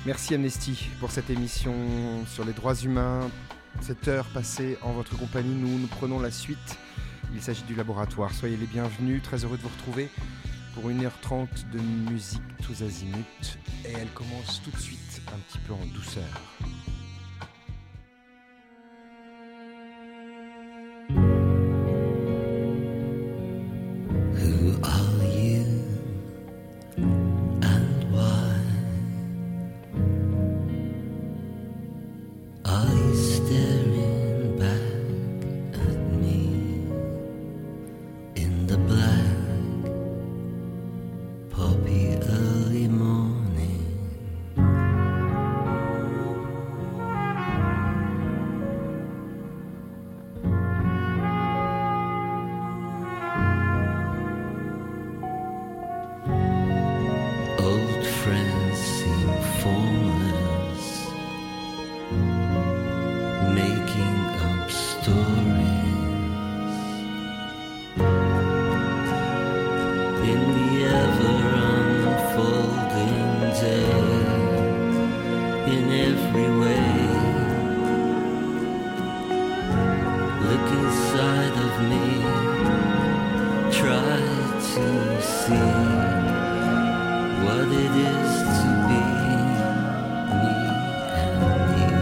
Merci Amnesty pour cette émission sur les droits humains. Cette heure passée en votre compagnie, nous prenons la suite. Il s'agit du laboratoire. Soyez les bienvenus, très heureux de vous retrouver pour 1h30 de musique tous azimuts. Et elle commence tout de suite un petit peu en douceur. Who are you and why are you staring back at me in the black poppy early morning? Old friends seem formless, making up stories in the ever-unfolding day. In every way, look inside of me, try to see what it is to be me and you,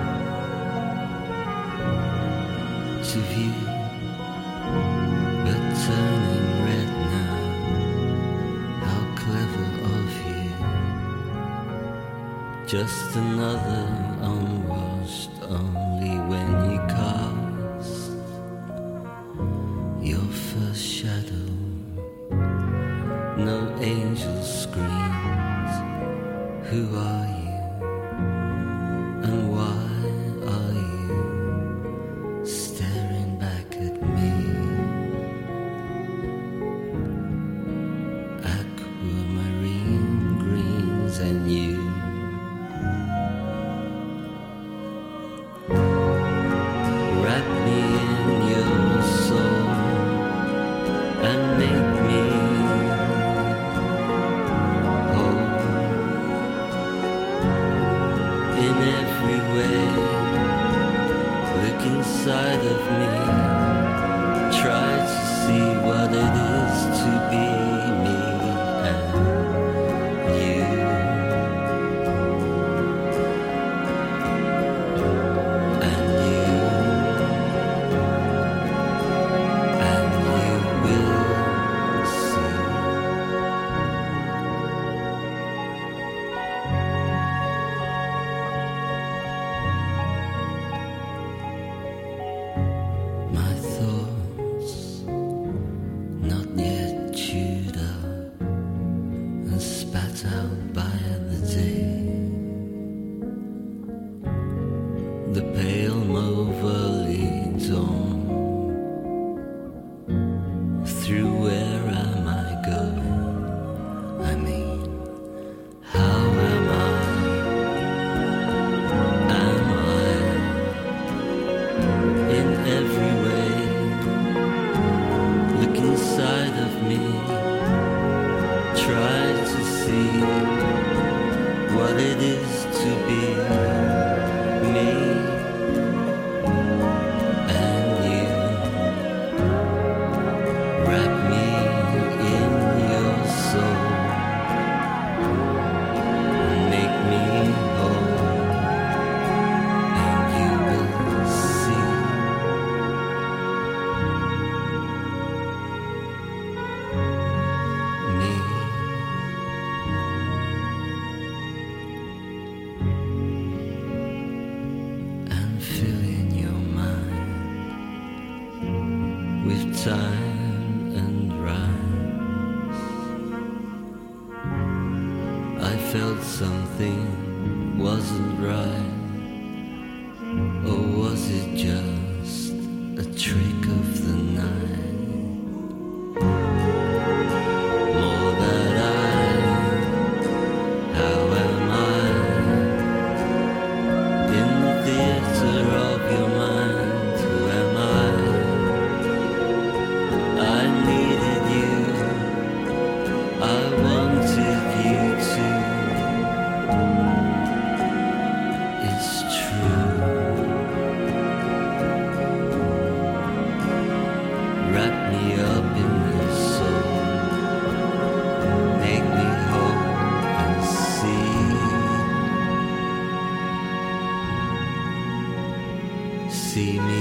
to view but turning red now. How clever of you. Just another unwashed, only when you cast your first shadow. No angel screams, who are you and why are you staring back at me? Aquamarine greens and you. Wrap me in your soul and make me in every way. Look inside of me, try to see what it is to be me and you. And you. And you will see. My thoughts not yet chewed up and spat out by the day. The pale mauve early dawn. Through where am I going? I mean, how am I? Am I in every way? Look inside of me, try to see what it is to be me and you. Wrap me in your soul, make me whole, and you will see. Me. And fill in your mind with time and rhymes. I felt something wasn't right, or was it just a trick of the night? More that how am I in the theater of your mind? Who am I? I needed you, I wanted you to wrap me up in your soul, make me whole and see me.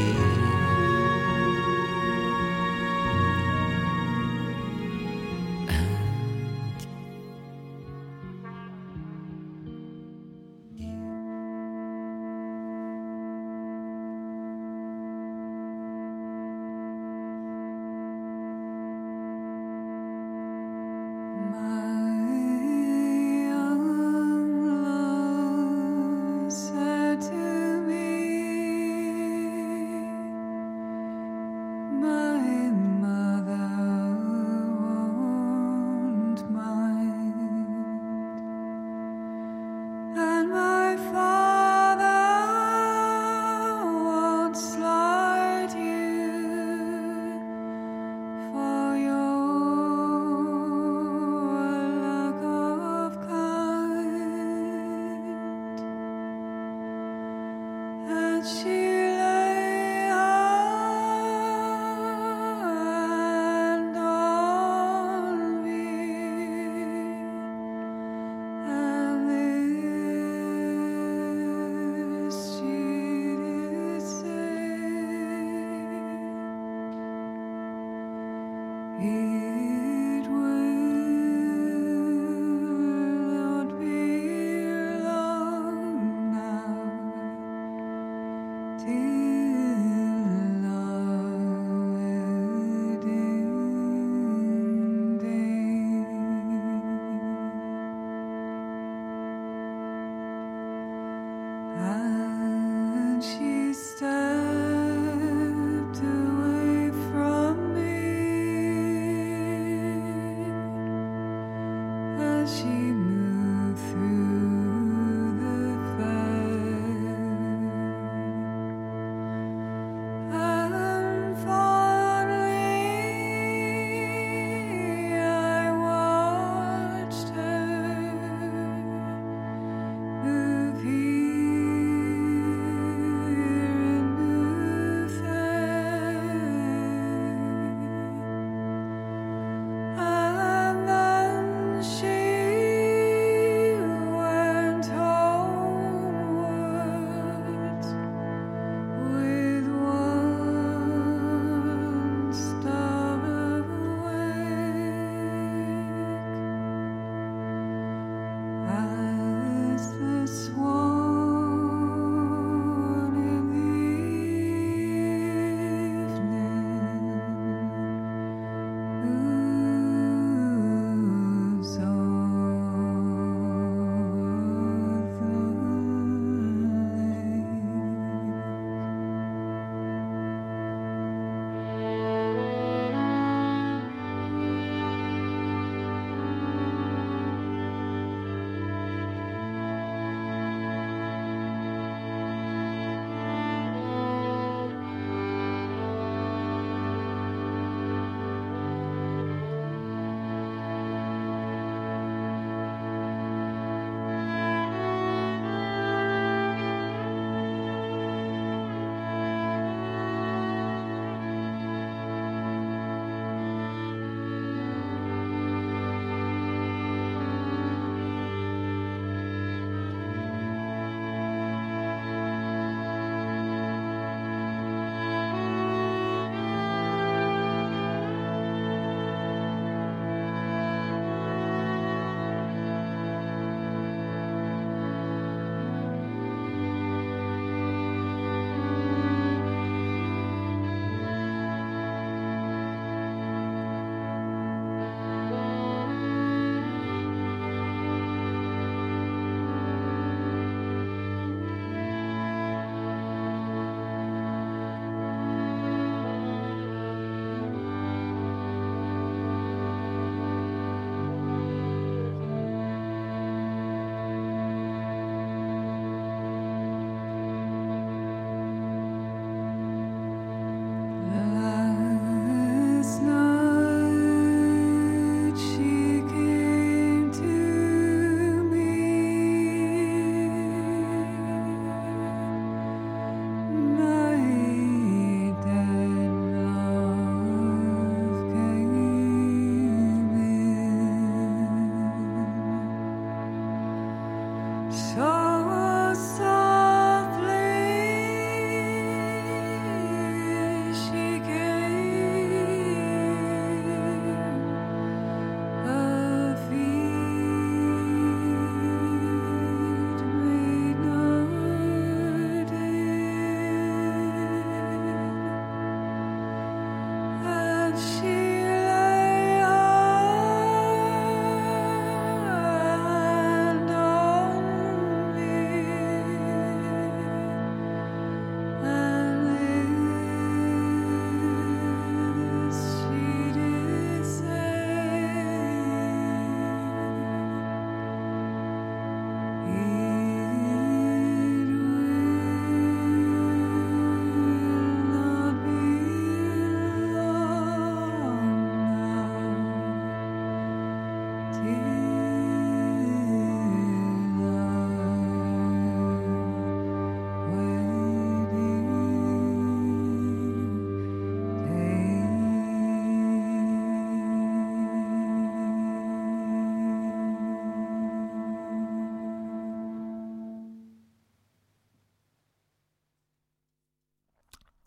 Stepped away from me.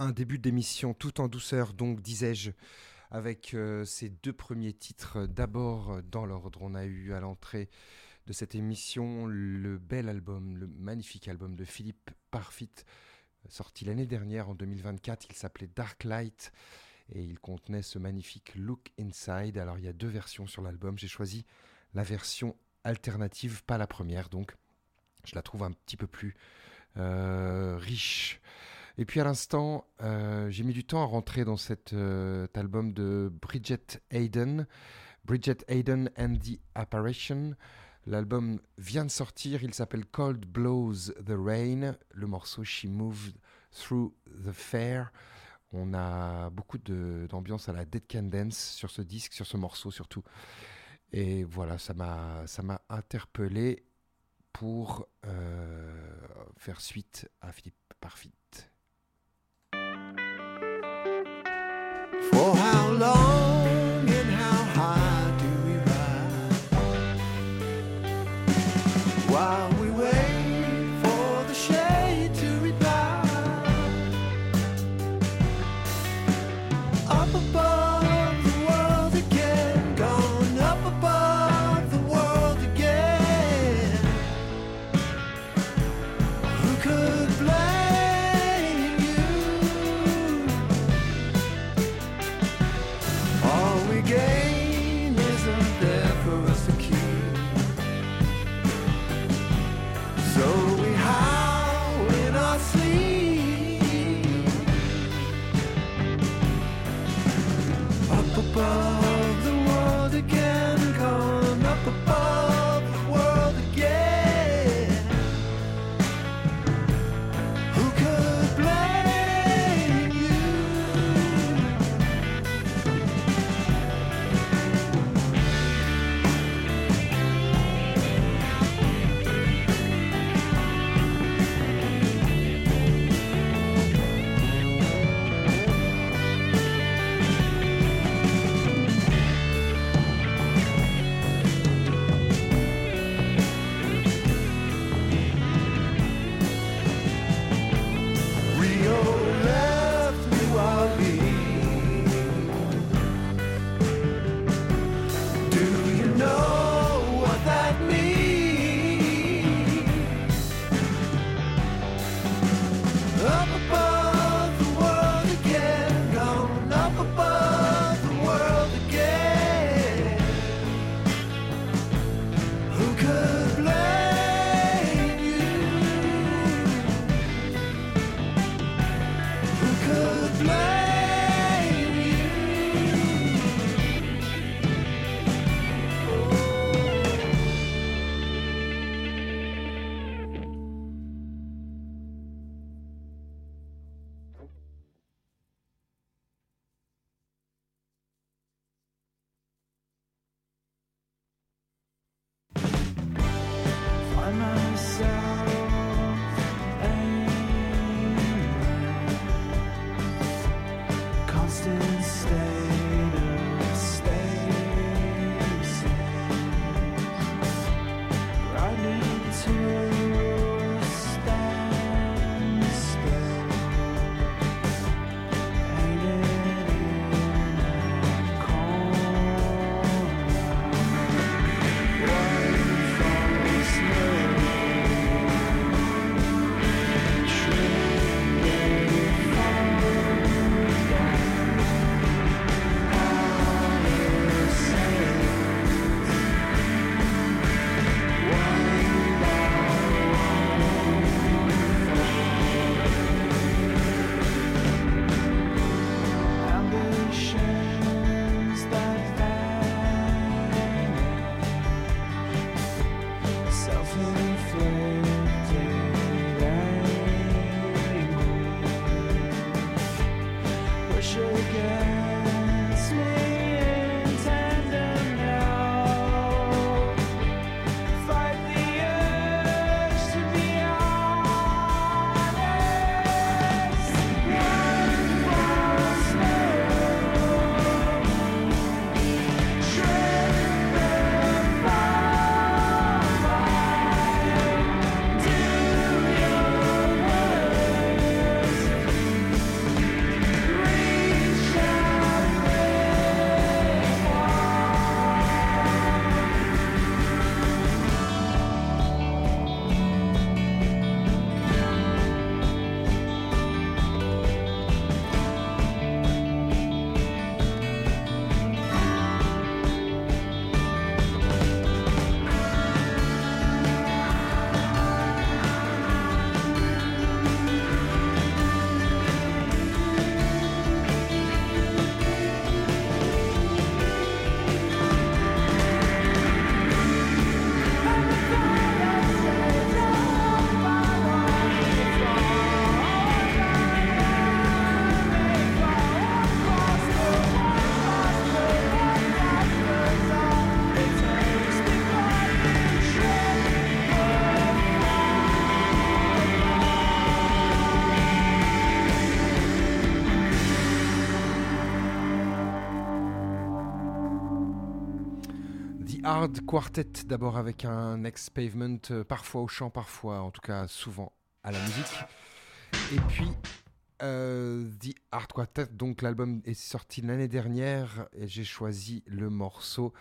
Un début d'émission tout en douceur, donc disais-je, avec ces deux premiers titres. D'abord, dans l'ordre, on a eu à l'entrée de cette émission le bel album, le magnifique album de Philippe Parfit, sorti l'année dernière en 2024. Il s'appelait Dark Light et il contenait ce magnifique Look Inside. Alors il y a deux versions sur l'album, j'ai choisi la version alternative, pas la première, donc je la trouve un petit peu plus riche. Et puis à l'instant, j'ai mis du temps à rentrer dans cet album de Bridget Hayden and the Apparition. L'album vient de sortir, il s'appelle Cold Blows the Rain, le morceau She Moved Through the Fair. On a beaucoup d'ambiance à la Dead Can Dance sur ce disque, sur ce morceau surtout. Et voilà, ça m'a interpellé pour faire suite à Philippe Parfit. For how long and how high do we ride while we wait for the shade to reply? Up above the world again, gone up above the world again. Who could blame you? All we gain isn't there for us to keep. So we howl in our sleep. Up above the world again, gone up above the world again. Who could blame you? Hard Quartet, d'abord avec un ex-Pavement, parfois au chant, parfois, en tout cas souvent à la musique. Et puis The Hard Quartet, donc l'album est sorti l'année dernière et j'ai choisi le morceau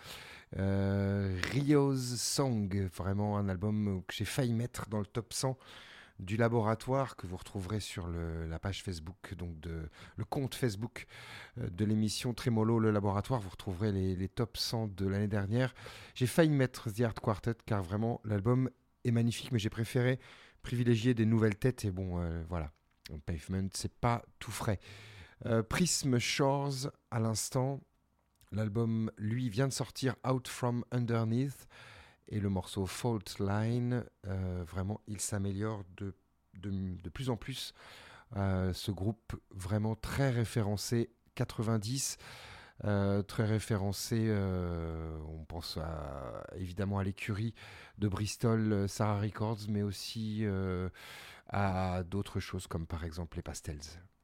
Rio's Song, vraiment un album que j'ai failli mettre dans le top 100 du laboratoire, que vous retrouverez sur la page Facebook, donc le compte Facebook de l'émission Trémolo, le laboratoire. Vous retrouverez les top 100 de l'année dernière. J'ai failli mettre The Art Quartet car vraiment l'album est magnifique, mais j'ai préféré privilégier des nouvelles têtes et bon, voilà. Pavement, c'est pas tout frais. Prism Shores à l'instant. L'album, lui, vient de sortir Out From Underneath. Et le morceau Fault Line, vraiment, il s'améliore de plus en plus. Ce groupe vraiment très référencé, 90, très référencé, on pense évidemment à l'écurie de Bristol, Sarah Records, mais aussi à d'autres choses comme par exemple les Pastels.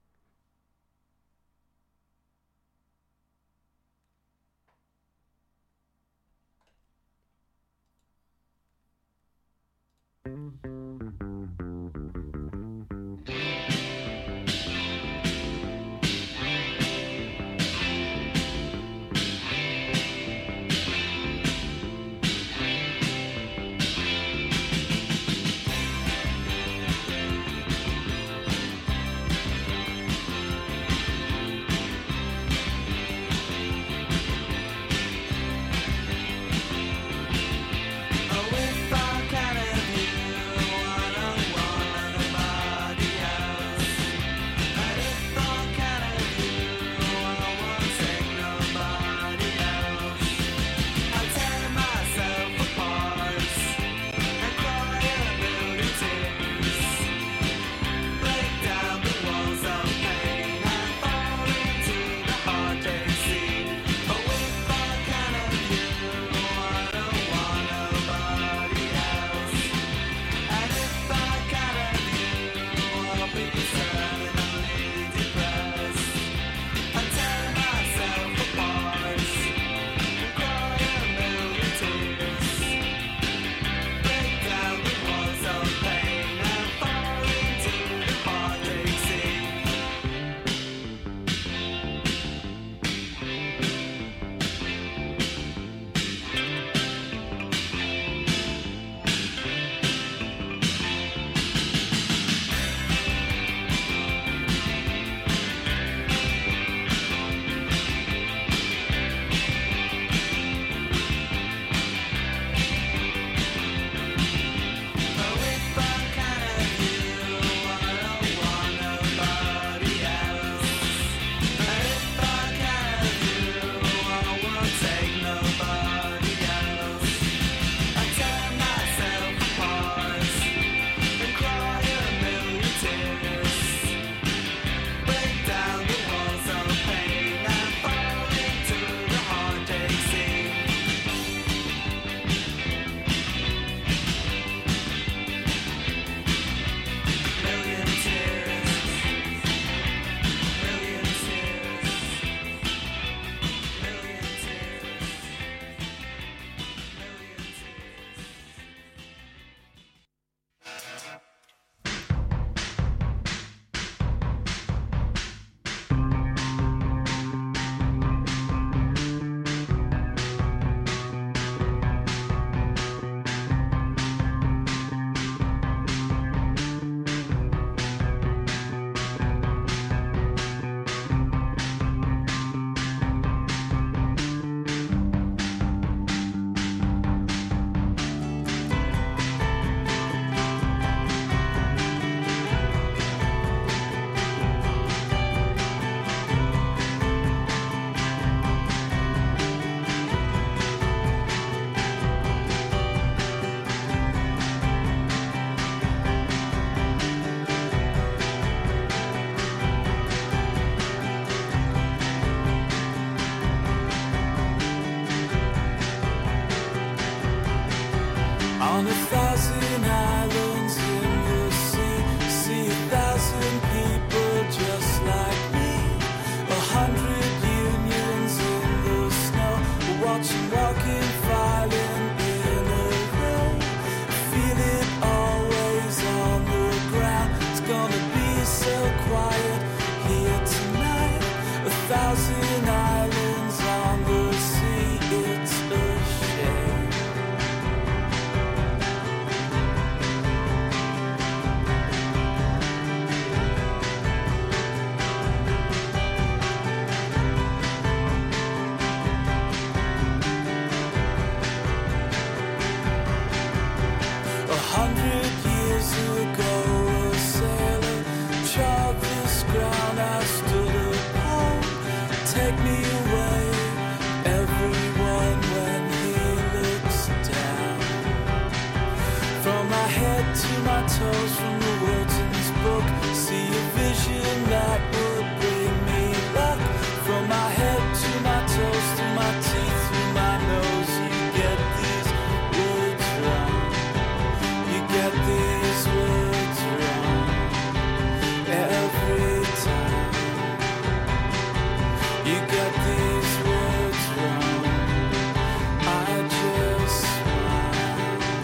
On 1,000 islands in the sea, see 1,000 people just like me. 100 unions in the snow, watching walking, filing. toes from the words in this book. See a vision that would bring me luck. From my head to my toes, through my teeth, through my nose. You get these words wrong. You get these words wrong every time. You get these words wrong. I just smile.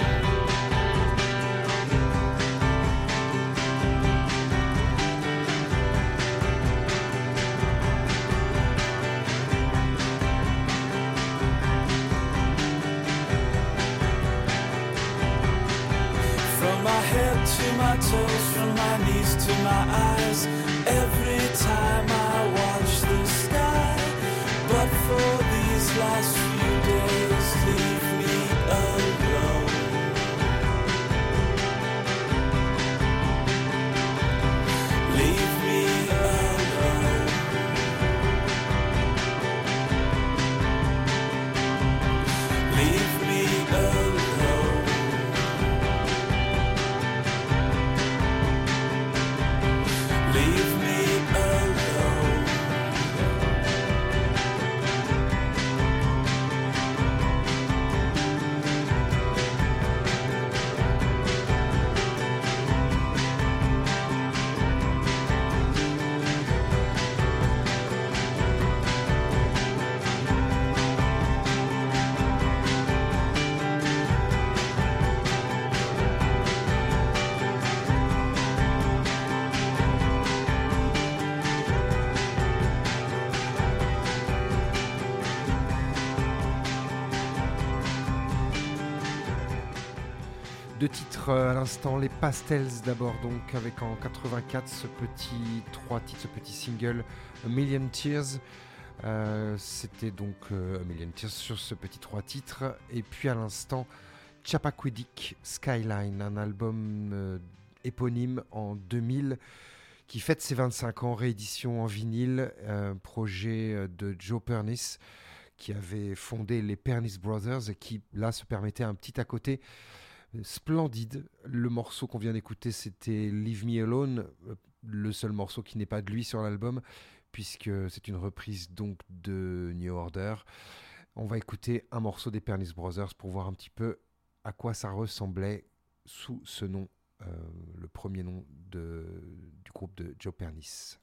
From my head to my toes, from my knees to my eyes. Every time I watch the sky. But for these last few days, leave me alone. Leave me alone. Leave me alone. Leave me alone. Deux titres à l'instant, les Pastels d'abord, donc avec en 84 ce petit single A Million Tears. C'était donc A Million Tears sur ce petit 3 titres. Et puis à l'instant, Chappaquiddick Skyline, un album éponyme en 2000 qui fête ses 25 ans, réédition en vinyle, projet de Joe Pernice qui avait fondé les Pernice Brothers et qui là se permettait un petit à côté splendide. Le morceau qu'on vient d'écouter, c'était Leave Me Alone, le seul morceau qui n'est pas de lui sur l'album, puisque c'est une reprise donc de New Order. On va écouter un morceau des Pernice Brothers pour voir un petit peu à quoi ça ressemblait sous ce nom, le premier nom du groupe de Joe Pernice.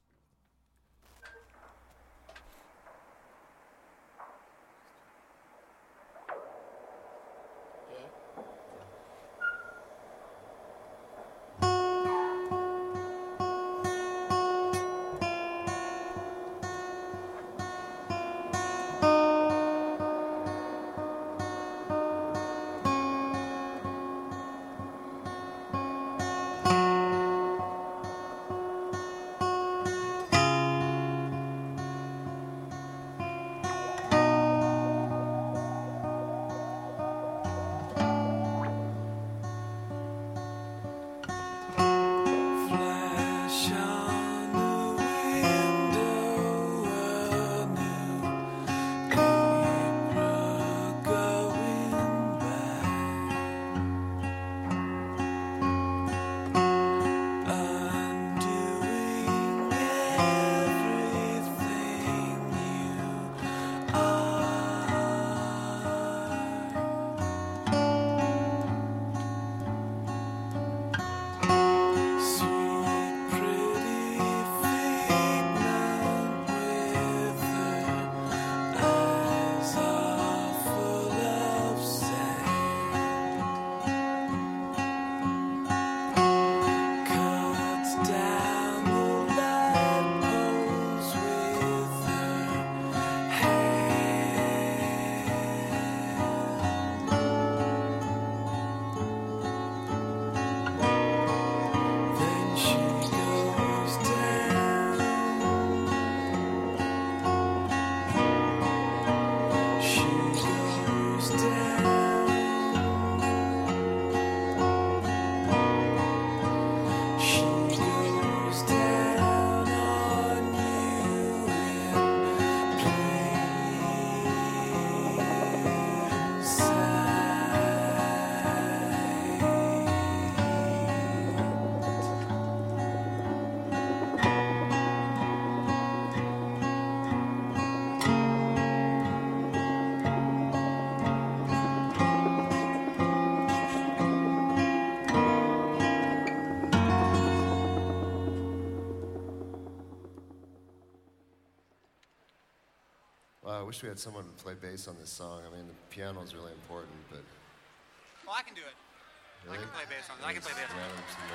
wish we had someone to play bass on this song. I mean, the piano is really important, but... Well, I can do it. Really? I can play bass on it. I can play bass on it.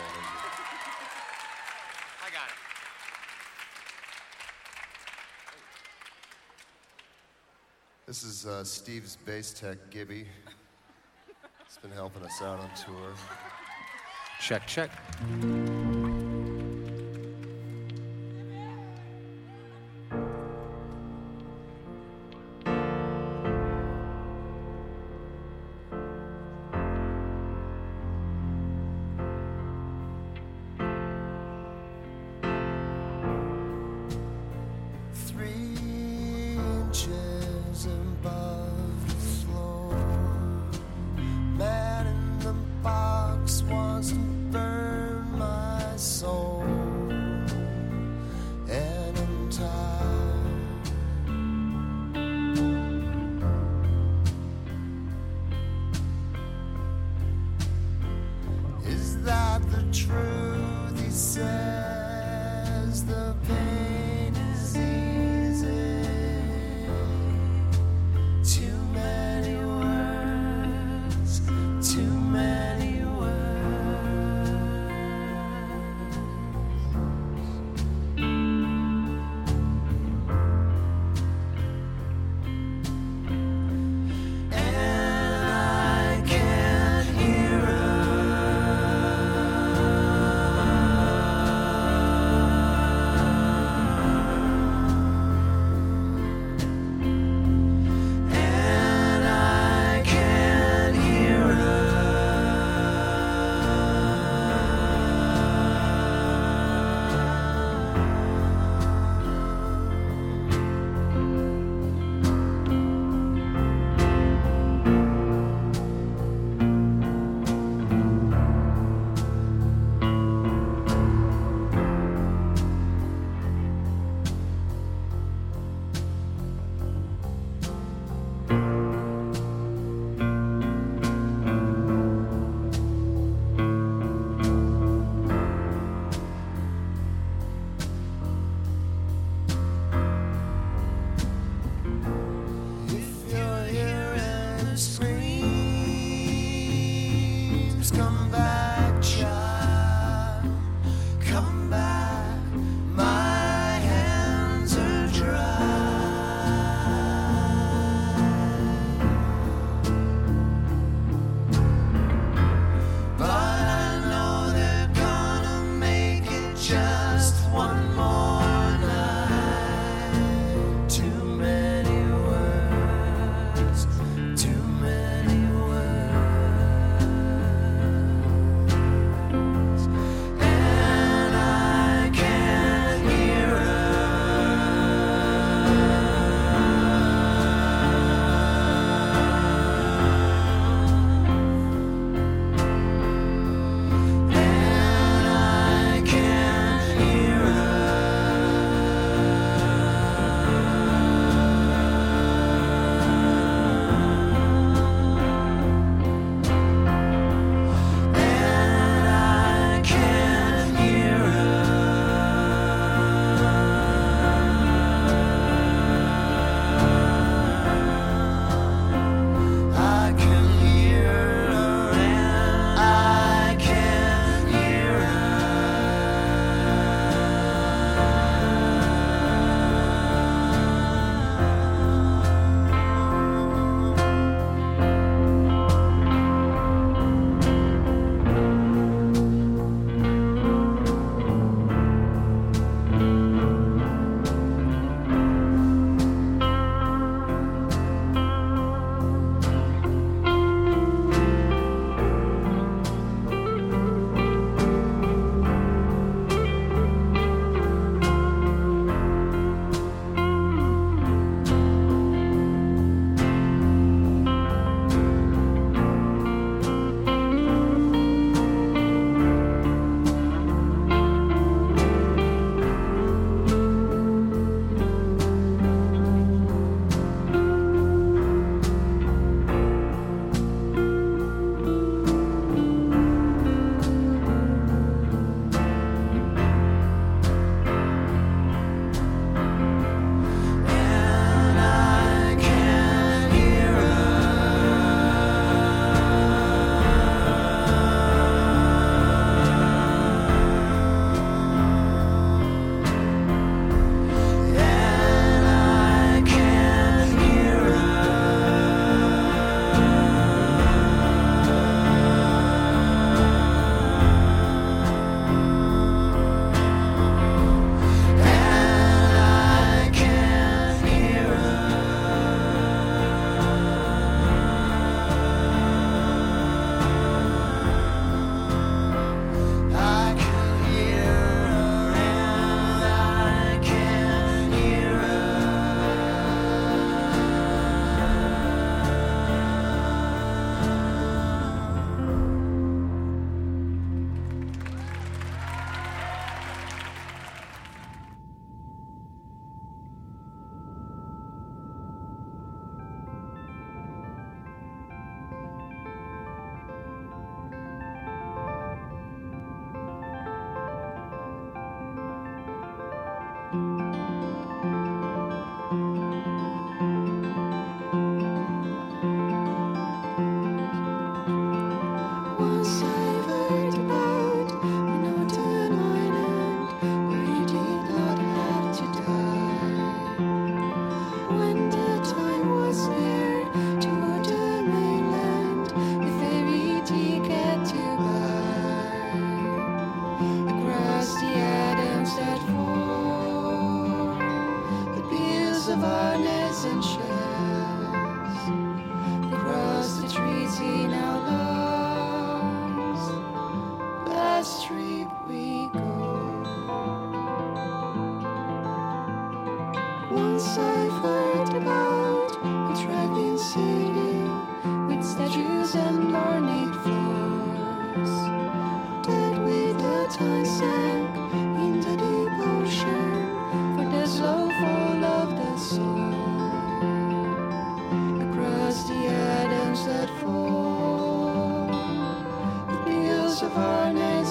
I got it. This is Steve's bass tech, Gibby. He's been helping us out on tour. Check, check. Too many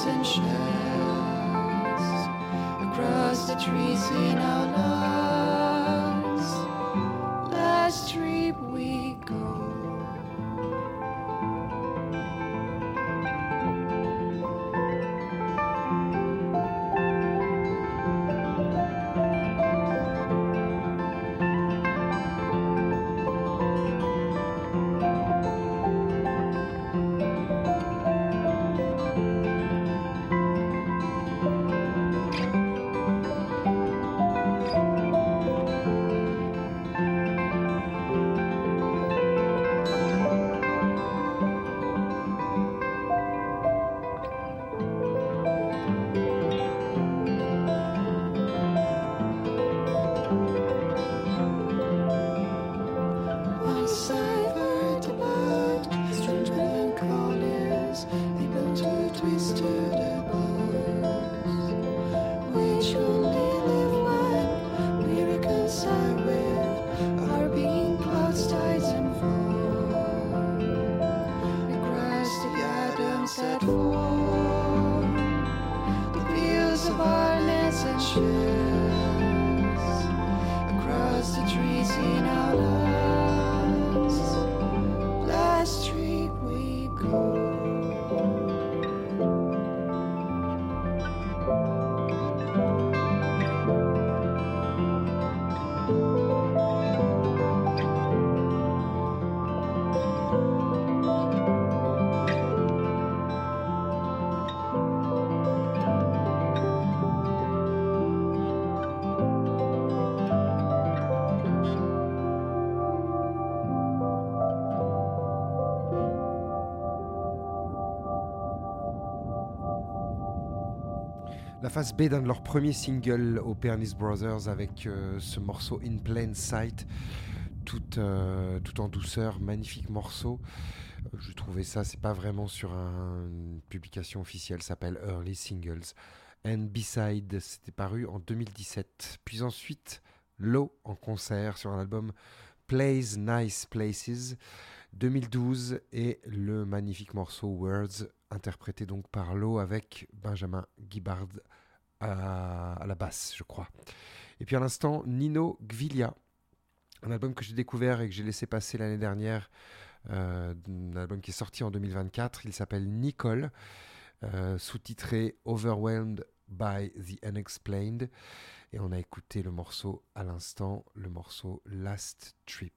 violence and shells. Across the trees in our lawns, last trip we go. La face B d'un de leurs premiers singles aux Pernice Brothers avec ce morceau In Plain Sight, tout en douceur, magnifique morceau. Je trouvais ça, c'est pas vraiment sur une publication officielle, ça s'appelle Early Singles. And Beside, c'était paru en 2017. Puis ensuite, Low en concert sur un album Plays Nice Places 2012 et le magnifique morceau Words, interprété donc par Low avec Benjamin Gibbard à la basse, je crois. Et puis à l'instant, Nino Gviglia, un album que j'ai découvert et que j'ai laissé passer l'année dernière, un album qui est sorti en 2024. Il s'appelle Nicole, sous-titré Overwhelmed by the Unexplained. Et on a écouté le morceau à l'instant, le morceau Last Trip.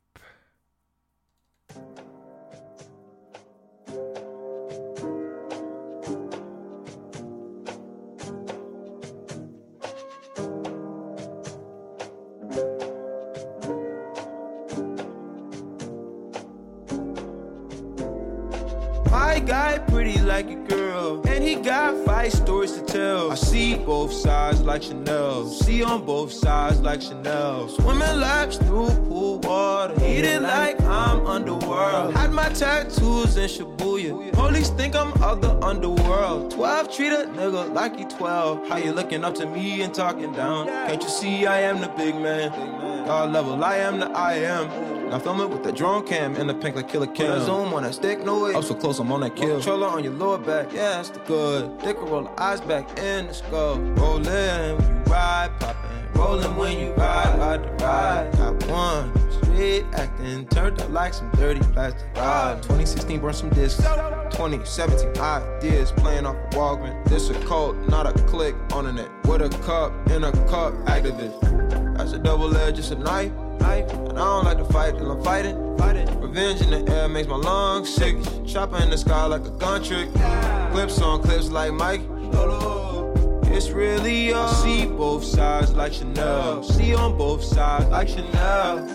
My guy pretty like a girl, and he got 5 stories to tell. I see both sides like Chanel, see on both sides like Chanel. Swimming laps through pool water, eating like I'm underworld. Had my tattoos in Shibuya, police think I'm of the underworld. 12 treat a nigga like he 12. How you looking up to me and talking down? Can't you see I am the big man? God level, I am the I am. Now film it with the drone cam in the pink like Killer Cam. Zoom on that stick, no way. Up so close, I'm on that kill. Controller on your lower back, yeah, that's the good. Dick will roll the eyes back in the skull. Rollin' when you ride, poppin'. Rollin' when you ride the ride. Got one, street acting, turned up like some dirty plastic rod. 2016 burned some discs. 2017 ideas playing off a Walgreens. This a cult, not a click on the net. With a cup, in a cup, activist. That's a double edge, just a knife. And I don't like to fight till I'm fighting. Revenge in the air makes my lungs sick. Chopper in the sky like a gun trick. Clips on clips like Mike. It's really all. I see both sides like Chanel. See on both sides like Chanel.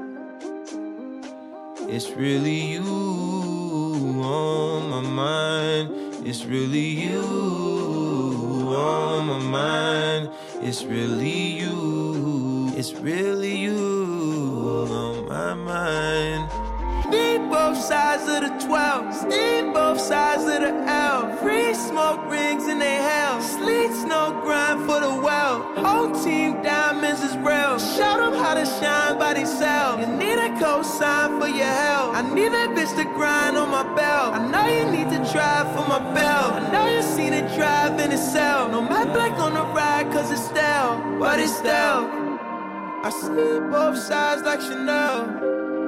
It's really you on my mind. It's really you on my mind. It's really you. It's really you on my mind. Need both sides of the 12. Need both sides of the L. Free smoke rings in they hell. Sleet snow grind for the well. Whole team diamonds feelings is real. Show them how to shine by themselves. You need a cosign for your help. I need that bitch to grind on my belt. I know you need to drive for my belt. I know you seen it drive in itself. No matte black on the ride cause it's stale, but it's stale. I see both sides like Chanel.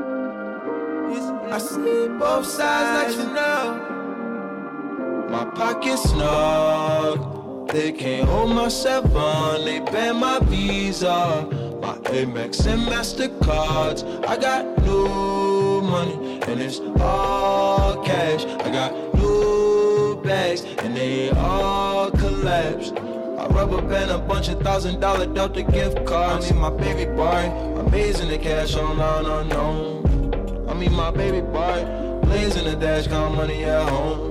I see both sides like Chanel. My pocket's snug. They can't hold my 7. They ban my Visa, my Amex and MasterCards. I got new money and it's all cash. I got new bags and they all collapse. I rubber band a bunch of $1,000 Delta gift cards. I mean my baby boy, amazing the cash online unknown. I mean my baby boy, blazing the dash, count money at home.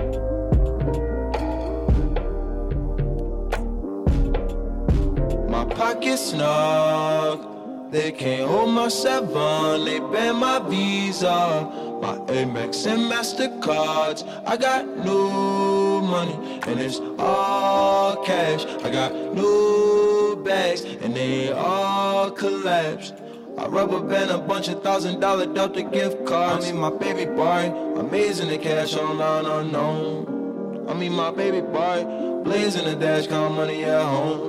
My pocket's snug. They can't hold my 7. They ban my Visa, my Amex and MasterCards. I got new money and it's all cash. I got new bags and they all collapse. I rubber band a bunch of $1,000 Delta gift cards. I mean my baby boy, amazing the cash online unknown. I mean my baby boy, blazing the dash, count money at home.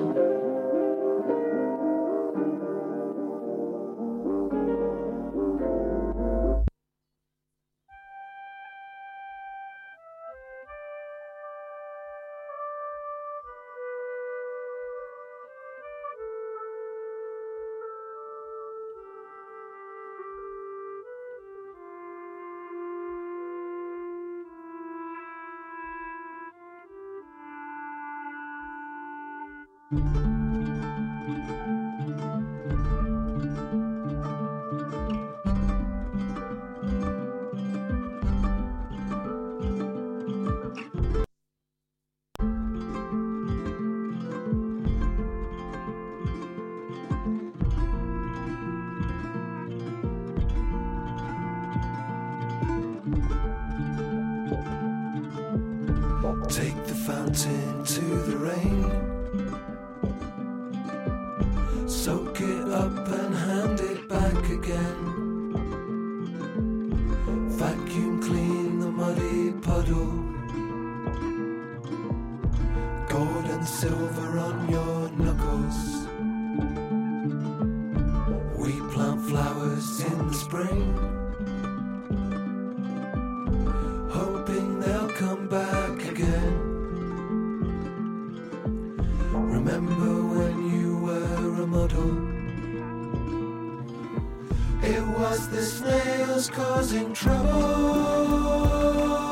Take the fountain to the rain, soak it up and hand it back again. Vacuum clean the muddy puddle, gold and silver on your knuckles. We plant flowers in the spring, hoping they'll come back again. Remember when you were a model? It was the snails causing trouble.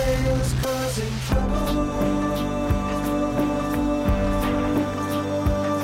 Causing trouble.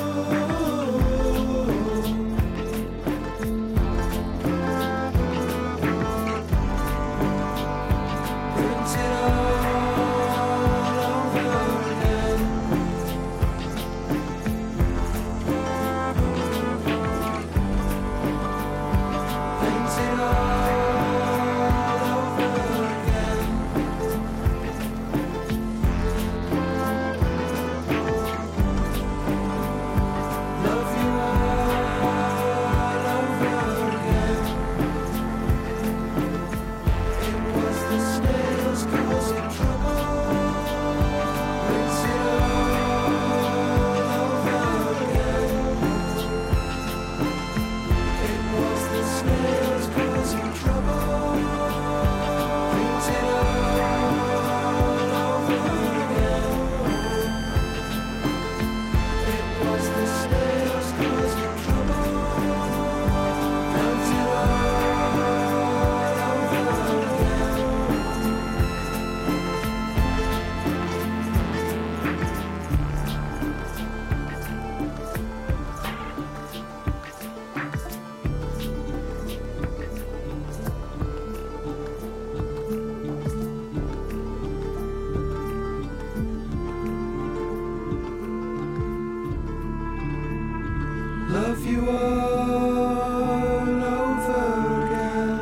Love you all over again.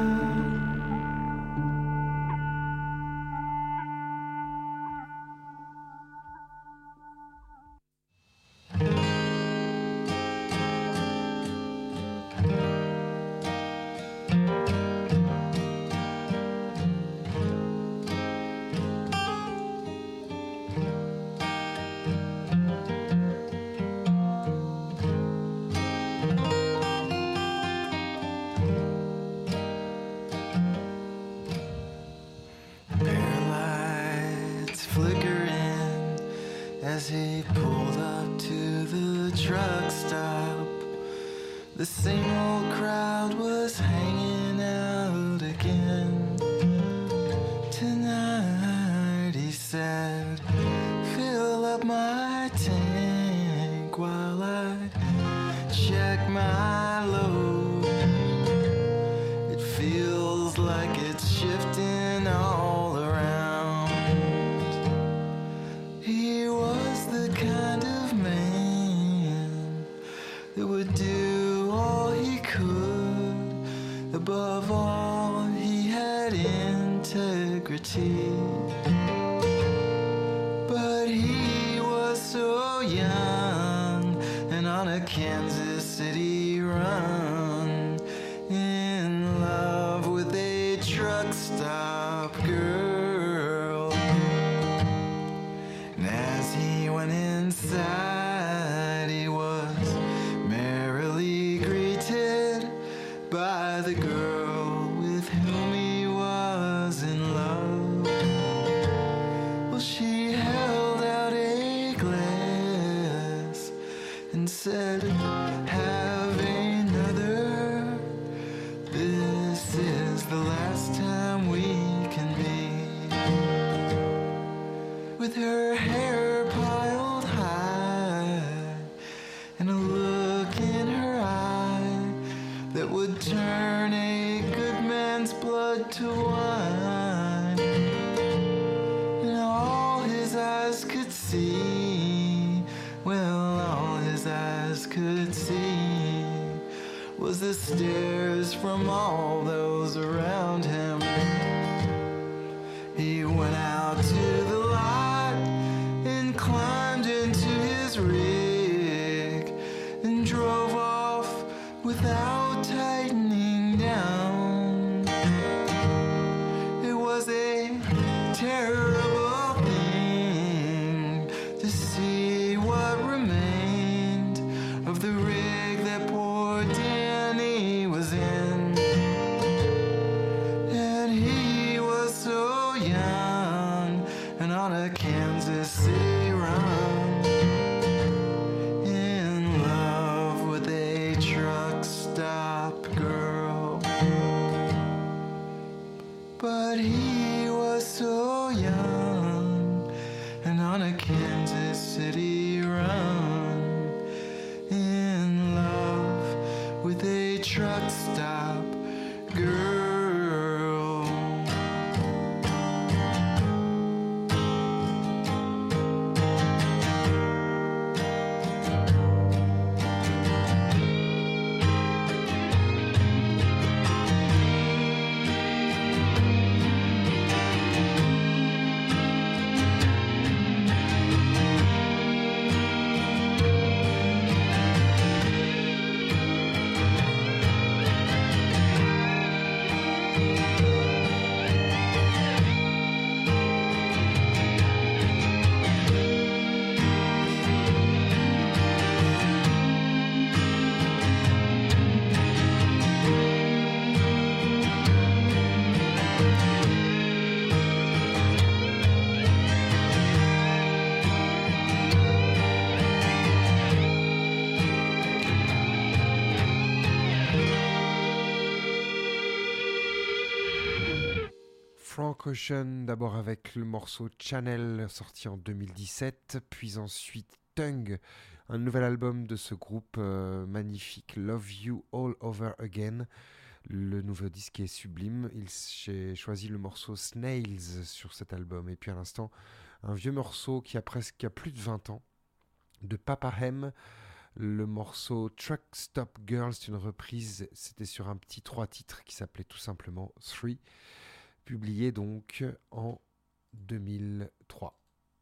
Flickering as he pulled up to the truck stop. The same old crowd was hanging out again. Tonight, he said, fill up my tank while I check my load. It feels like it's shifting all around. He was the kind of man that would do all he could. Above all, he had integrity. But he was so young and on a Kansas City run, in love with a truck stop girl. And as he went inside, he was merrily greeted by the girl with whom he was in love. Well, she held out a glass and said, have another. This is the last time we can meet. With her hair piled high and a look in her eye that would turn a good man's blood to wine. And all his eyes could see, well, all his eyes could see was the stares from all those around him. He went out to the lot and climbed into his rig and drove off without tightening down. It was a terrible thing to see what remained of the rig that poor Danny was in. And he was so young and on a Kansas City run, in love with a truck stop girl. But he was so young and on a Kansas City run, in love with a truck stop girl. Frank Ocean, d'abord avec le morceau Channel, sorti en 2017, puis ensuite Tongue, un nouvel album de ce groupe magnifique, Love You All Over Again. Le nouveau disque est sublime. J'ai choisi le morceau Snails sur cet album. Et puis à l'instant, un vieux morceau qui a plus de 20 ans, de Papa Hem, le morceau Truck Stop Girl. C'est une reprise, c'était sur un petit 3 titres qui s'appelait tout simplement 3, publié donc en 2003.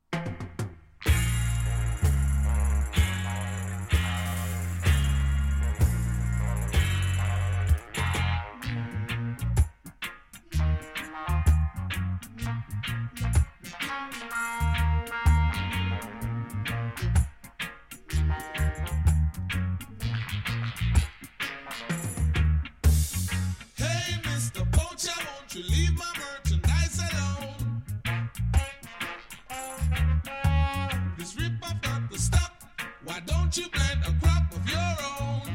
You leave my merchandise alone. This rip I've got to stop. Why don't you plant a crop of your own?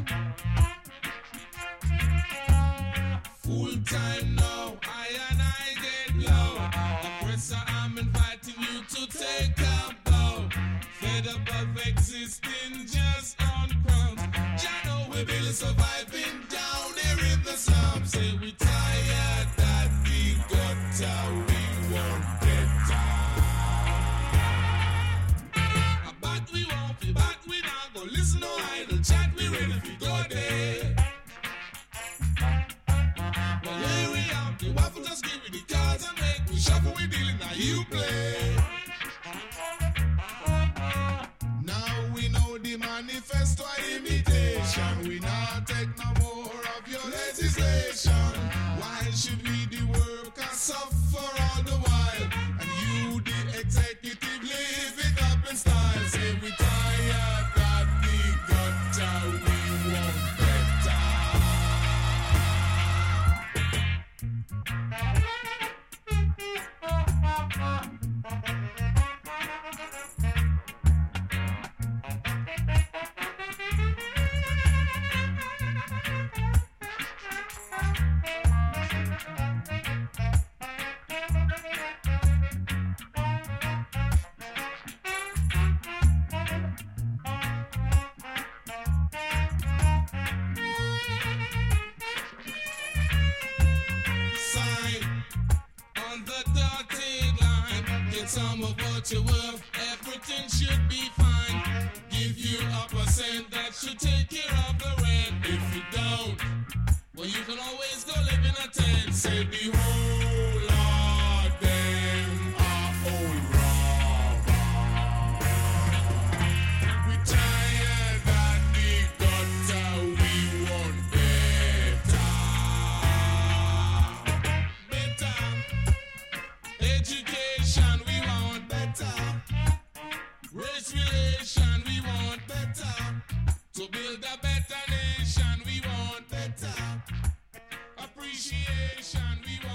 Full time now, I get low. Oppressor, I'm inviting you to take a bow. Fed up of existing just on crumbs. I know we're barely surviving down here in the slums. Say we tired. We want better. But we won't be back. We not go listen no idle chat. We ready to go there. Well, here we are. The waffle just give me the cards and make we shuffle. We dealing now you play. Now we know the manifesto imitation. We not take no more of your legislation. Why should we the workers suffer all the while? And you, the executive, live it up in style. Say we tired, got the gutter, we want better. Some of what you're worth, everything should be fine. Give you a percent that should take care of the rent. If you don't, well, you can always go live in a tent. Say the whole lot, them are all wrong. We tired of the gutter, we want better. Education, we want better. Race relation, we want better. To build a better nation, we want better. Appreciation, we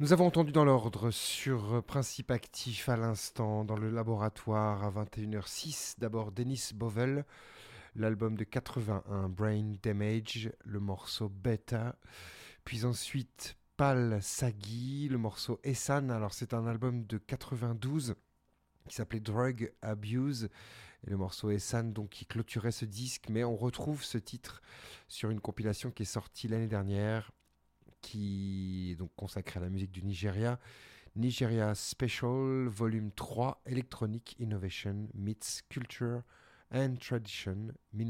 Nous avons entendu dans l'ordre sur Principe Actif à l'instant, dans le laboratoire à 21h06, d'abord Dennis Bovell, l'album de 81, Brain Damage, le morceau Beta, puis ensuite Pal Sagi, le morceau Essan, alors c'est un album de 92 qui s'appelait Drug Abuse, et le morceau Essan donc qui clôturait ce disque, mais on retrouve ce titre sur une compilation qui est sortie l'année dernière, qui est donc consacré à la musique du Nigeria, Nigeria Special, volume 3, Electronic Innovation Meets Culture and Tradition,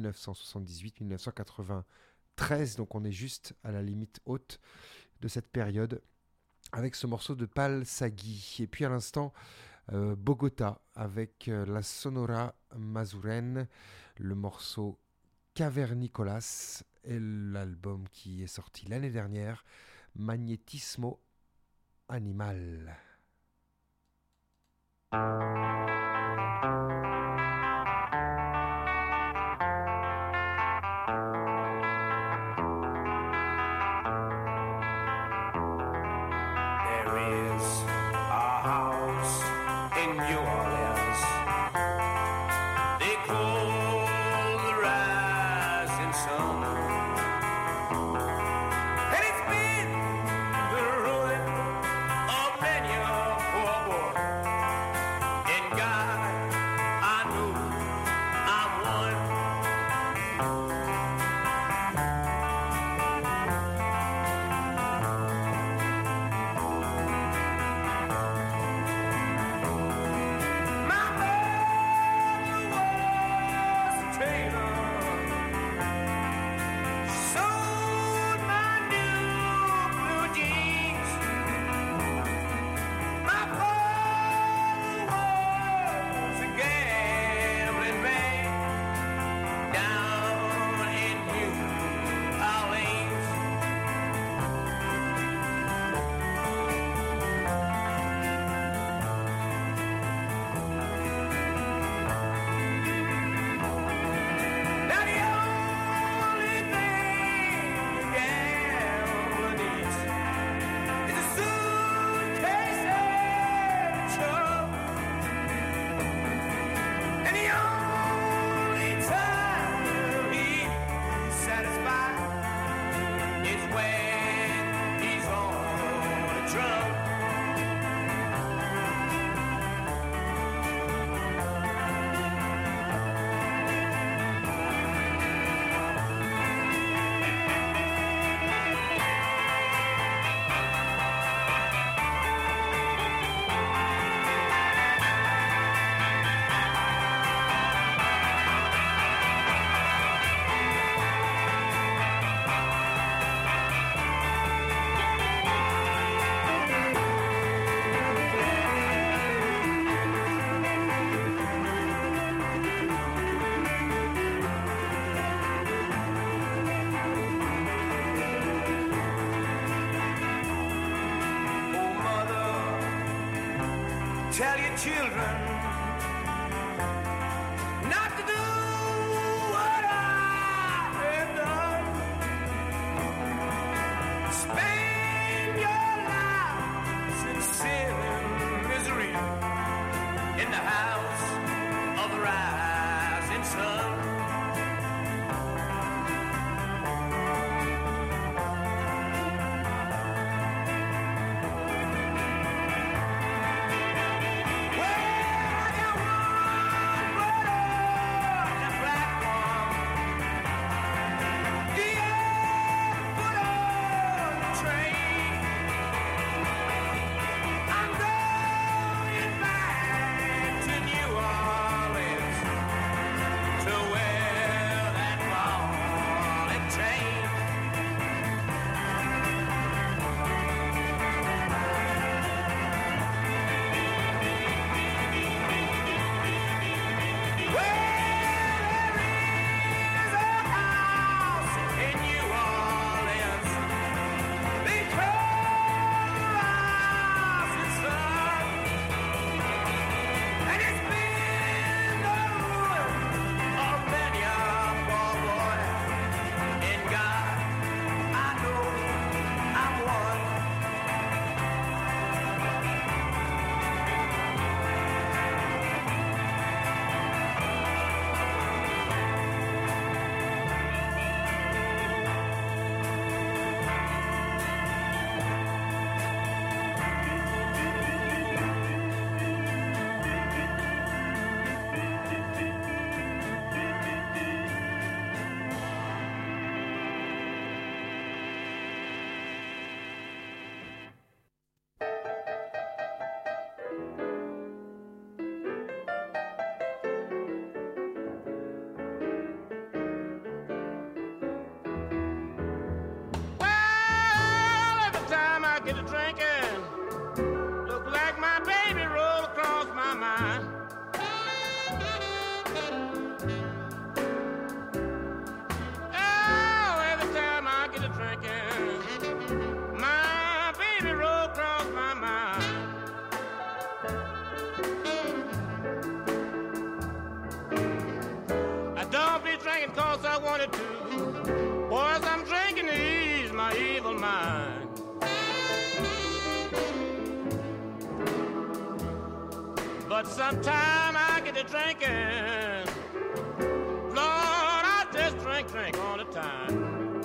1978-1993, donc on est juste à la limite haute de cette période, avec ce morceau de Pal Sagi. Et puis à l'instant, Bogota, avec la Sonora Mazuren, le morceau Cavernicolas, et l'album qui est sorti l'année dernière, Magnetismo Animal. Tell your children not to do what I have done. Spend your lives in sin and misery in the house of the rising sun. To where wanted to. Boys, I'm drinking to ease my evil mind. But sometime I get to drinking. Lord, I just drink all the time.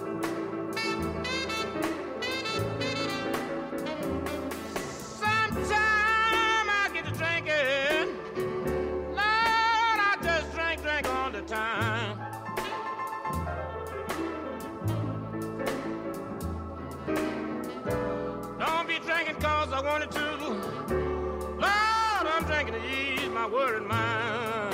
Sometime I get to drinking. Lord, I just drink all the time. Don't be drinking 'cause I wanted to. Lord, I'm drinking to ease my worried mind.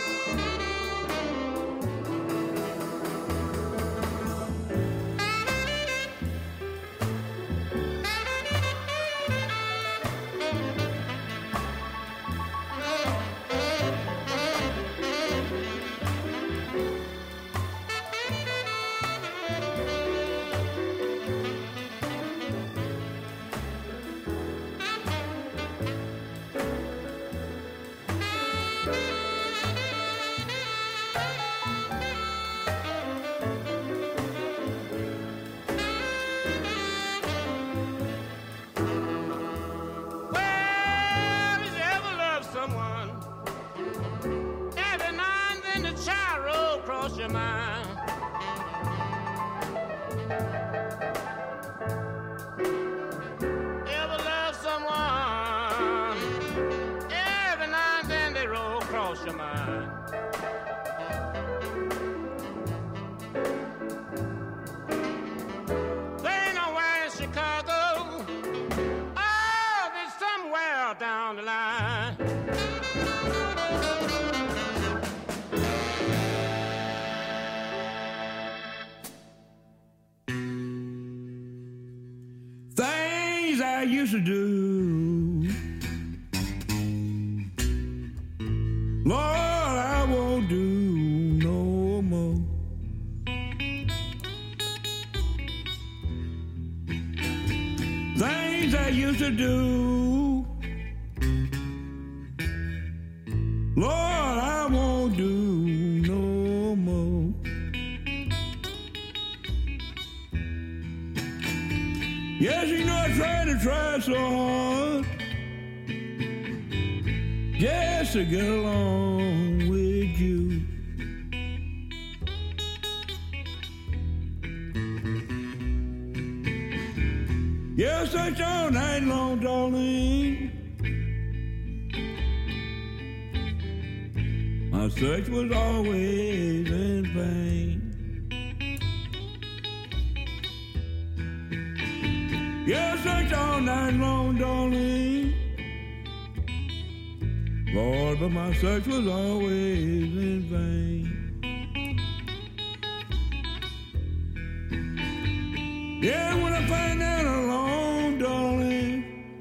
Your mind. Ever love someone? Every now and then they roll across your mind. They ain't nowhere in Chicago. Oh, there's somewhere down the line. Things I used to do, Lord, I won't do no more. Things I used to do, Lord, I won't do no more. Yes, you know I try so hard just to get along with you. Yes, such all night long, darling. My search was always in vain. Yes, search all night long, darling. Lord, but my search was always in vain. Yeah, when I find out alone, darling,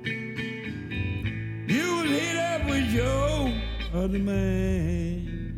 you was hit up with your other man.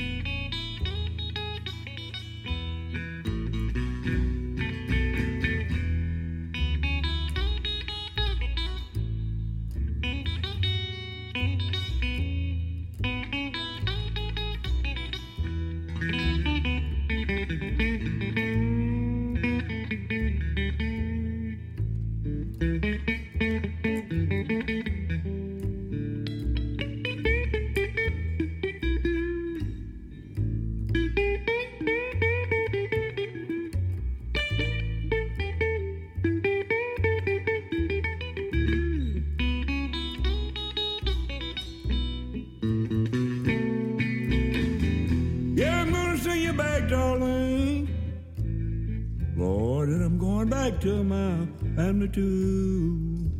To my family too.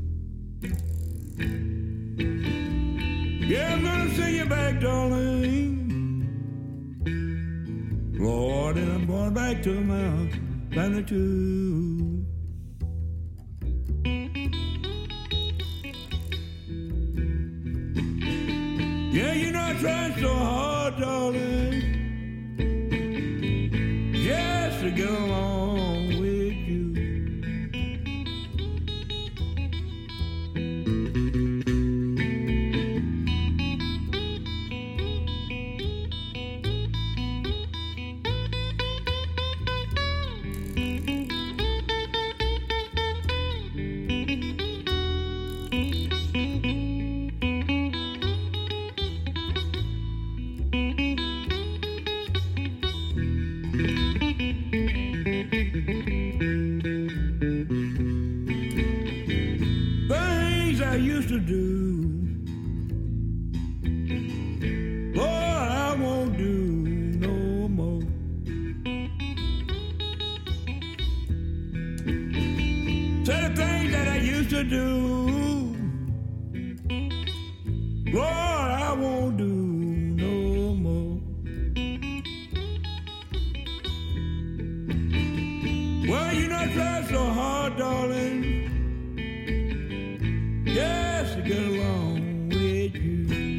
Yeah, I'm gonna send you back, darling. Lord, and I'm going back to my family too. Yeah, you know I tried so hard, darling, just to get along with you. to do. Lord, I won't do no more. Well, you not try so hard, darling. Yes, to get along with you.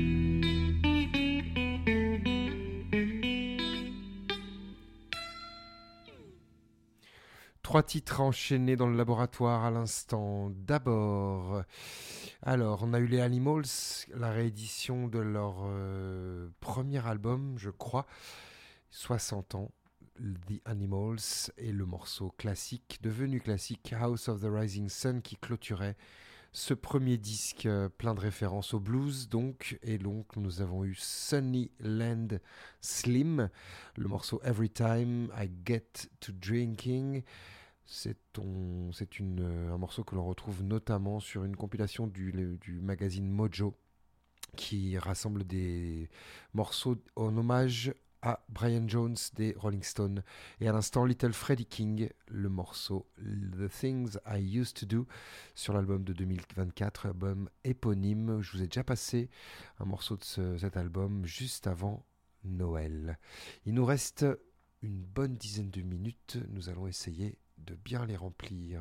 Trois titres enchaînés dans le laboratoire à l'instant. D'abord, alors, on a eu les Animals, la réédition de leur premier album, je crois, 60 ans, The Animals, et le morceau classique, devenu classique, House of the Rising Sun, qui clôturait ce premier disque plein de références au blues, donc. Et donc, nous avons eu Sunny Land Slim, le morceau Every Time I Get to Drinking. C'est un morceau que l'on retrouve notamment sur une compilation du magazine Mojo qui rassemble des morceaux en hommage à Brian Jones des Rolling Stones. Et à l'instant, Little Freddie King, le morceau The Things I Used to Do sur l'album de 2024, album éponyme. Je vous ai déjà passé un morceau de cet album juste avant Noël. Il nous reste une bonne dizaine de minutes. Nous allons essayer de bien les remplir.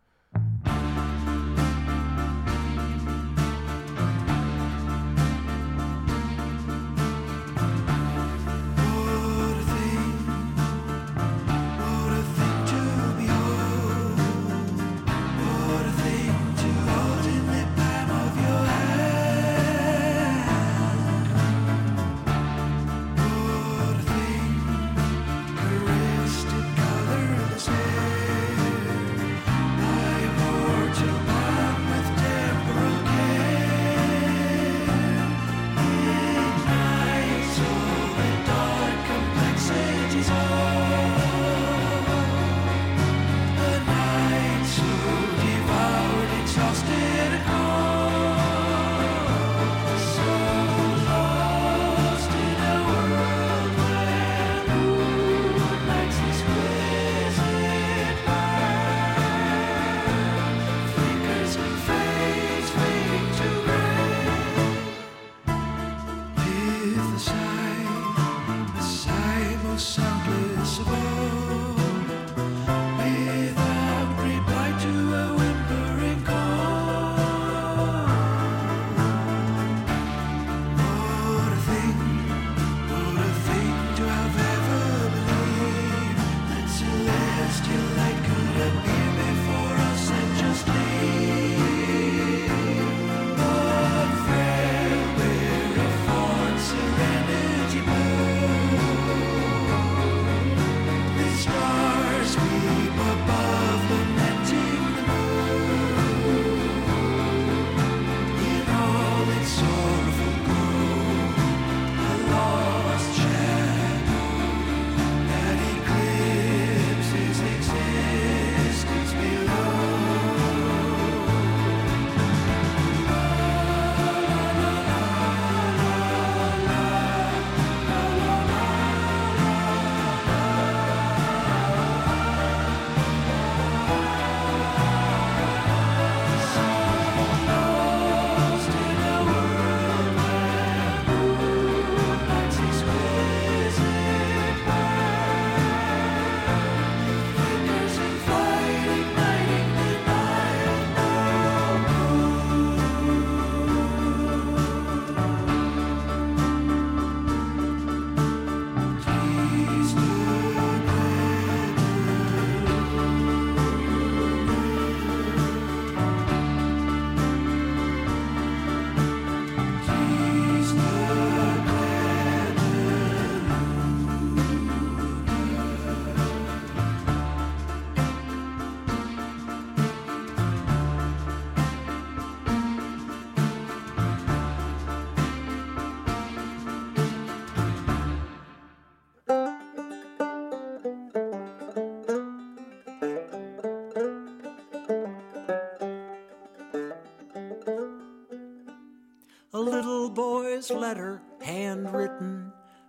A little boy's letter, handwritten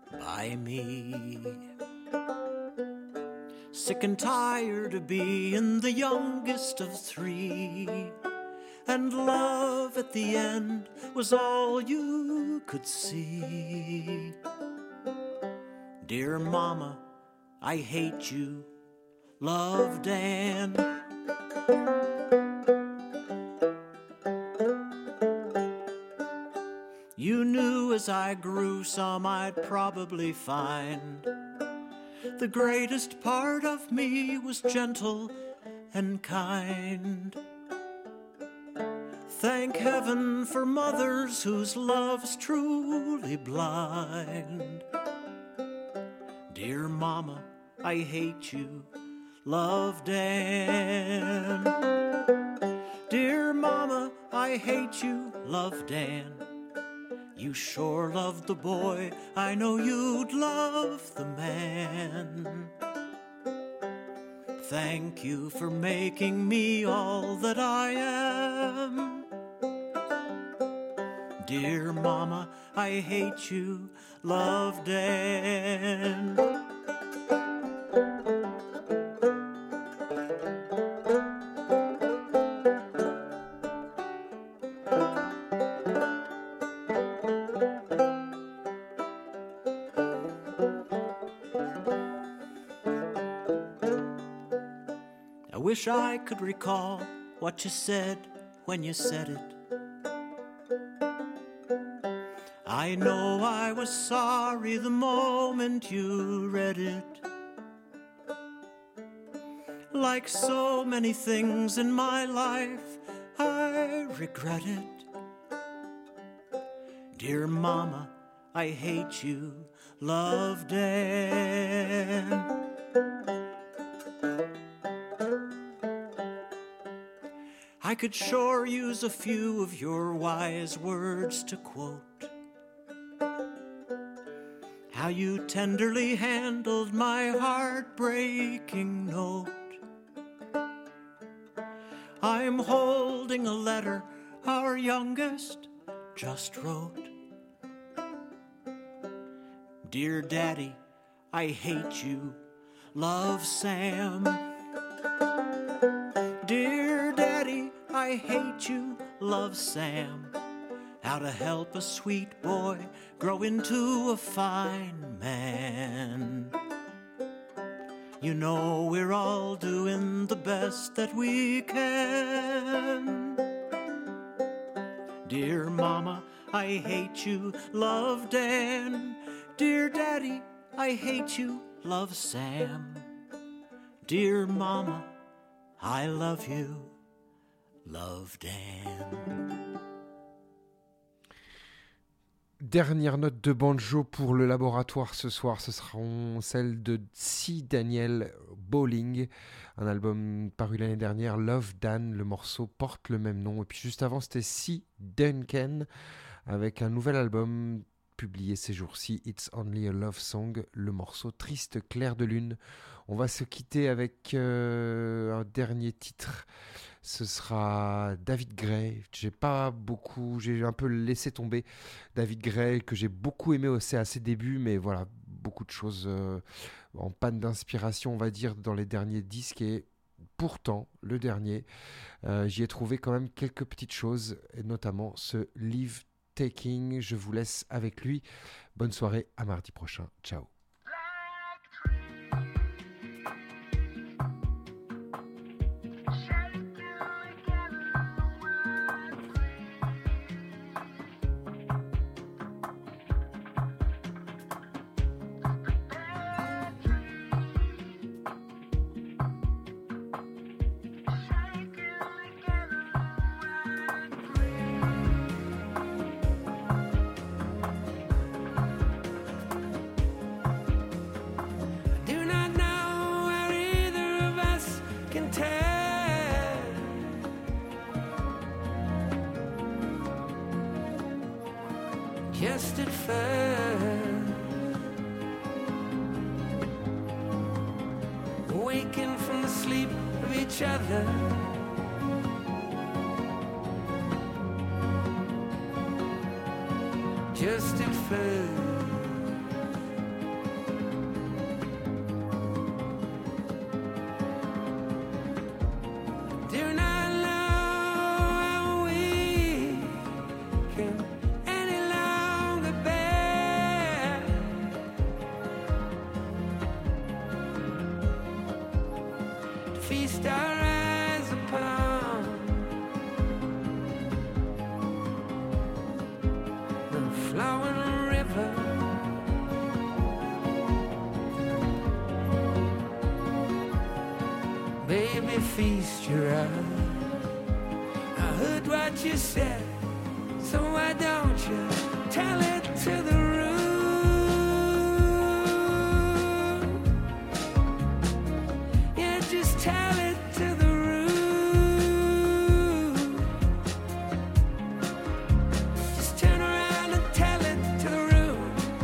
by me. Sick and tired of being the youngest of three. and love at the end was all you could see. Dear Mama, I hate you, love Dan. You knew as I grew some I'd probably find. The greatest part of me was gentle and kind. Thank heaven for mothers whose love's truly blind. Dear Mama, I hate you, love Dan. Dear Mama, I hate you, love Dan. You sure loved the boy, I know you'd love the man. Thank you for making me all that I am. Dear Mama, I hate you, love Dan. I wish I could recall what you said when you said it. I know I was sorry the moment you read it. Like so many things in my life, I regret it. Dear Mama, I hate you, love Dan. I could sure use a few of your wise words to quote. How you tenderly handled my heartbreaking note. I'm holding a letter our youngest just wrote. Dear Daddy, I hate you, love Sam. Dear Daddy, I hate you, love Sam. How to help a sweet boy grow into a fine man. You know we're all doing the best that we can. Dear Mama, I hate you, love Dan. Dear Daddy, I hate you, love Sam. Dear Mama, I love you, love Dan. Dernière note de banjo pour le laboratoire ce soir, ce sera celle de C. Daniel Bowling, un album paru l'année dernière, Love Dan, le morceau porte le même nom. Et puis juste avant, c'était C. Duncan avec un nouvel album publié ces jours-ci, It's Only a Love Song, le morceau Triste Clair de Lune. On va se quitter avec un dernier titre. Ce sera David Gray. J'ai un peu laissé tomber David Gray, que j'ai beaucoup aimé aussi à ses débuts, mais voilà, beaucoup de choses en panne d'inspiration, on va dire, dans les derniers disques. Et pourtant, le dernier, j'y ai trouvé quand même quelques petites choses, et notamment ce Leave Taking. Je vous laisse avec lui. Bonne soirée, à mardi prochain. Ciao. Just at first, waking from the sleep of each other. Just at first. Do not know feast our eyes upon the flowing river. Baby, feast your eyes. I heard what you said, so why don't you tell it to the room? Yeah, just tell it to the room. Just turn around and tell it to the room.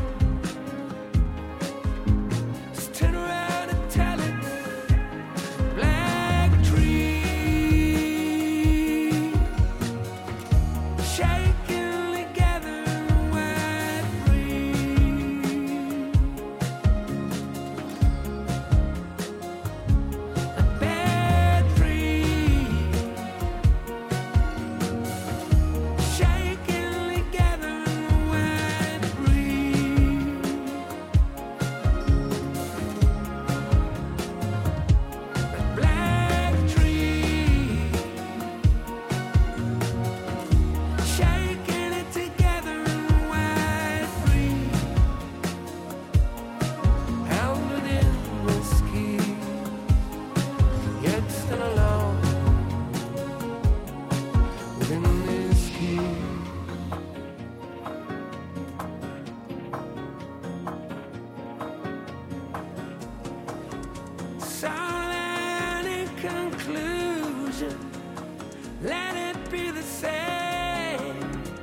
Just turn around and tell it. Black tree shaking together in the white breeze. A bad tree shaking together in the white breeze. A black tree shaking it together in the white breeze. Held within whiskey, yet still alone within this key. Silent in conclusion, let it be the same.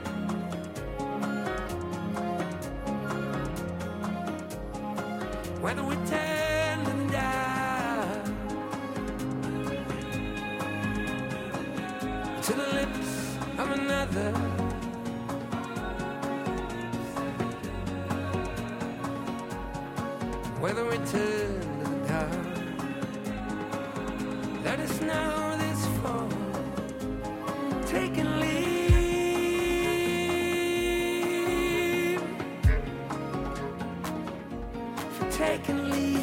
Whether we turn and die to the lips of another, whether we turn and die, let us know this fall. Taking leave, for taking leave.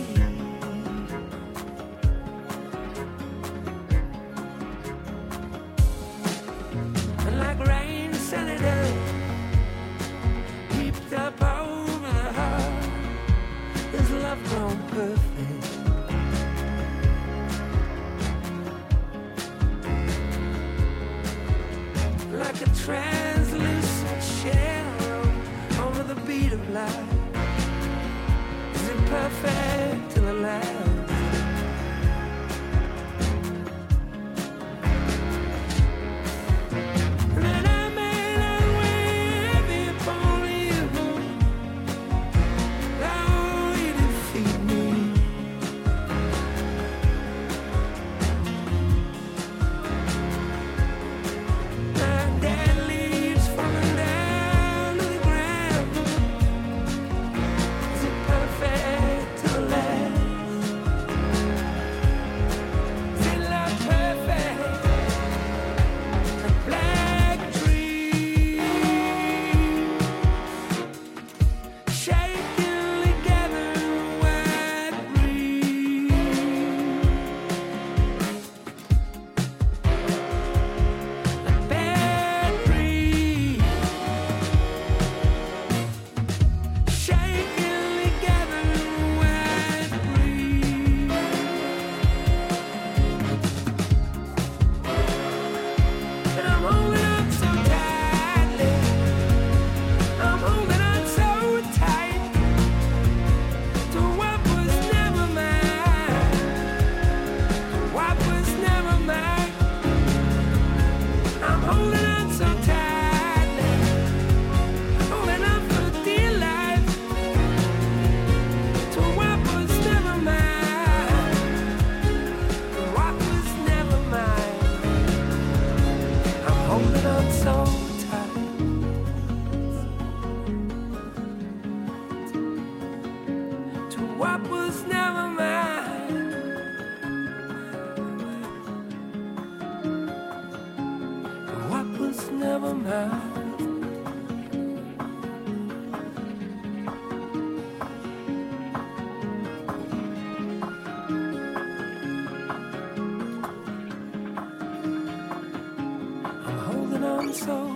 And like rain, sunny day, heaped up over the heart, is love grown perfect. Like a translucent shadow over the beat of life. Is it perfect till the last? And then I made my way heavy upon you. Now you defeat me. My dead leaves falling down to the ground. Is it perfect to the last? Is it love perfect? A black tree shaking together in the white breeze. A bad tree shaking together in the white breeze. And I'm holding on so tightly. I'm holding on so tight to what was never mine. What was never mine. I'm holding on so tightly, holding on for dear life to what was never mine. What was never mine. I'm holding on so tight to what was never mine. What was never mine. so